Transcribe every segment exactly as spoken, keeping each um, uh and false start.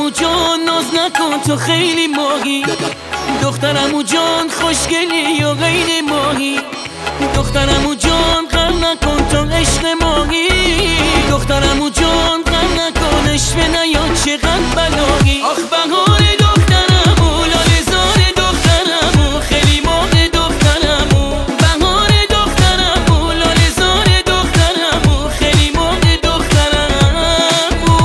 دخترمو جان ناز نکن تو خیلی ماهی، دخترمو جان خوشگلی یا غیر ماهی، دخترمو جان غم نکن تو عشق ماهی، دخترمو جان غم نکن عشق نیا چقدر بلاهی. آخ بهار دخترمو لاله زار دخترمو خیلی ماه دخترمو، بهار دخترمو لاله زار دخترمو خیلی ماه دخترمو.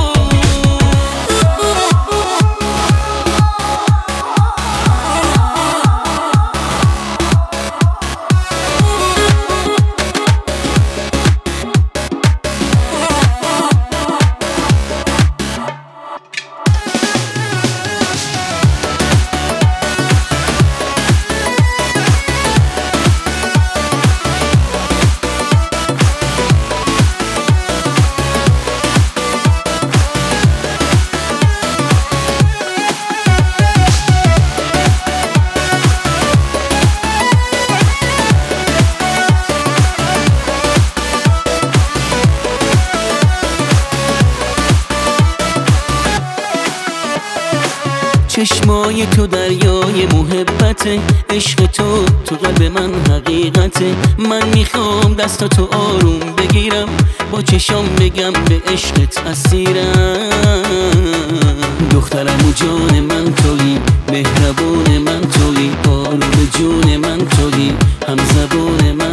چشمای تو دریای محبته، عشق تو تو قلب من حقیقته. من میخوام دستاتو آروم بگیرم، با چشام بگم به عشقت اسیرم. دخترم و جان من تویی، مهربون من تویی، آروم جون من تویی، هم زبون من